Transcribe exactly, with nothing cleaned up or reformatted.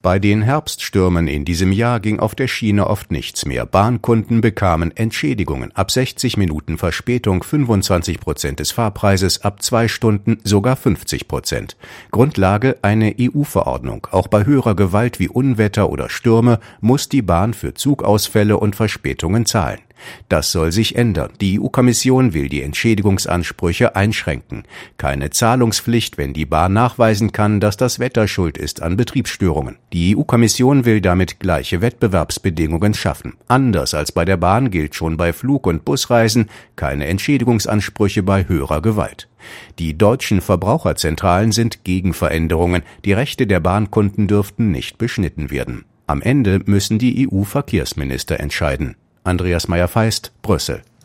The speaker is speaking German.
Bei den Herbststürmen in diesem Jahr ging auf der Schiene oft nichts mehr. Bahnkunden bekamen Entschädigungen. Ab sechzig Minuten Verspätung fünfundzwanzig Prozent des Fahrpreises, ab zwei Stunden sogar fünfzig Prozent. Grundlage eine E U-Verordnung. Auch bei höherer Gewalt wie Unwetter oder Stürme muss die Bahn für Zugausfälle und Verspätungen zahlen. Das soll sich ändern. Die E U-Kommission will die Entschädigungsansprüche einschränken. Keine Zahlungspflicht, wenn die Bahn nachweisen kann, dass das Wetter schuld ist an Betriebsstörungen. Die E U-Kommission will damit gleiche Wettbewerbsbedingungen schaffen. Anders als bei der Bahn gilt schon bei Flug- und Busreisen keine Entschädigungsansprüche bei höherer Gewalt. Die deutschen Verbraucherzentralen sind gegen Veränderungen. Die Rechte der Bahnkunden dürften nicht beschnitten werden. Am Ende müssen die E U-Verkehrsminister entscheiden. Andreas Meyer-Feist, Brüssel.